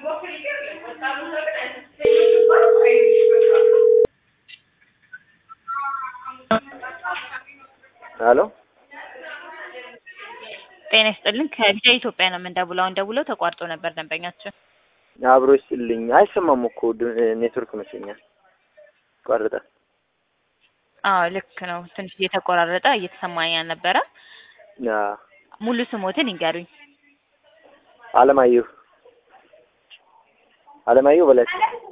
ሄሎ ጤና ይስጥልኝ ከቢጫ ኢትዮጵያ ነው የምንደውለው። እንደውለው ተቋርጦ ነበር ደንበኛችን። አብሮ ይስጥልኝ። አይሰማም እኮ ኔትወርክ መስለኛል ቆረጠ። አዎ ልክ ነው። ትንሽ እየተቆራረጠ እየተሰማኝ ነበረ። ሙሉ ስሞትን ይንገሩኝ። አለማየሁ በላቸው።